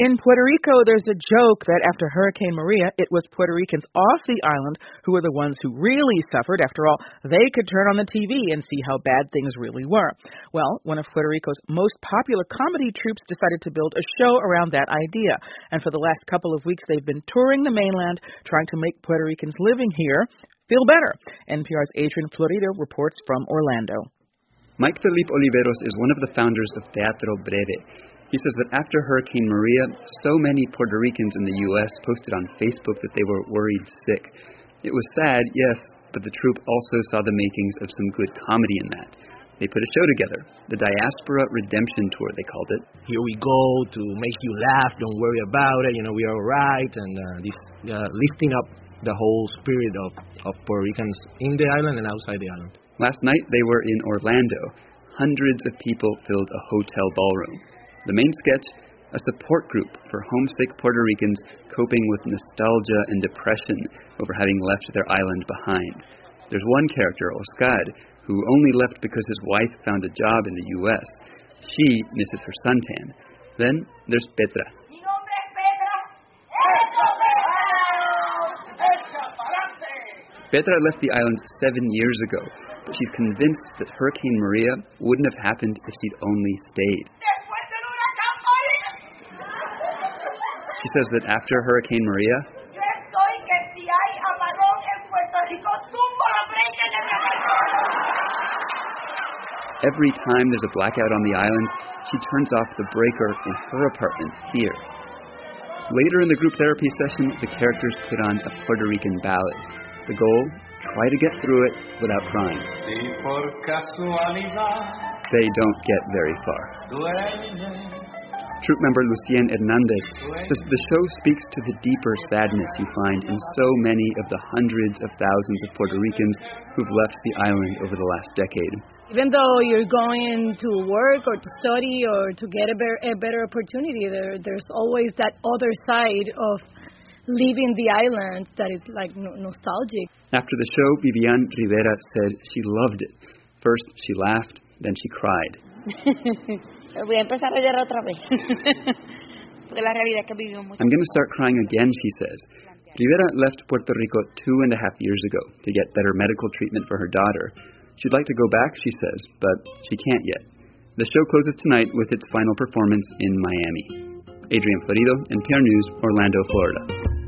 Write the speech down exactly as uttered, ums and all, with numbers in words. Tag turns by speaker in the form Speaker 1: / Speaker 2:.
Speaker 1: In Puerto Rico, there's a joke that after Hurricane Maria, it was Puerto Ricans off the island who were the ones who really suffered. After all, they could turn on the T V and see how bad things really were. Well, one of Puerto Rico's most popular comedy troupes decided to build a show around that idea. And for the last couple of weeks, they've been touring the mainland, trying to make Puerto Ricans living here feel better. N P R's Adrian Florido reports from Orlando.
Speaker 2: Mike Felipe Oliveros is one of the founders of Teatro Breve. He says that after Hurricane Maria, so many Puerto Ricans in the U S posted on Facebook that they were worried sick. It was sad, yes, but the troupe also saw the makings of some good comedy in that. They put a show together, the Diaspora Redemption Tour, they called it.
Speaker 3: Here we go to make you laugh, don't worry about it, you know, we are all right, and uh, this, uh, lifting up the whole spirit of, of Puerto Ricans in the island and outside the island.
Speaker 2: Last night they were in Orlando. Hundreds of people filled a hotel ballroom. The main sketch, a support group for homesick Puerto Ricans coping with nostalgia and depression over having left their island behind. There's one character, Oscar, who only left because his wife found a job in the U S. She misses her suntan. Then there's Petra. Petra left the island seven years ago, but she's convinced that Hurricane Maria wouldn't have happened if she'd only stayed. She says that after Hurricane Maria, every time there's a blackout on the island, she turns off the breaker in her apartment here. Later in the group therapy session, the characters put on a Puerto Rican ballad. The goal, try to get through it without crying. They don't get very far. Troupe member Lucien Hernandez says the show speaks to the deeper sadness you find in so many of the hundreds of thousands of Puerto Ricans who've left the island over the last decade.
Speaker 4: Even though you're going to work or to study or to get a better, a better opportunity, there, there's always that other side of leaving the island that is like no- nostalgic.
Speaker 2: After the show, Vivian Rivera said she loved it. First she laughed, then she cried.
Speaker 5: Voy a empezar a llorar otra vez. Porque la realidad es que vivimos mucho.
Speaker 2: I'm going to start crying again, she says. Rivera left Puerto Rico two and a half years ago to get better medical treatment for her daughter. She'd like to go back, she says, but she can't yet. The show closes tonight with its final performance in Miami. Adrian Florido, N P R News, Orlando, Florida.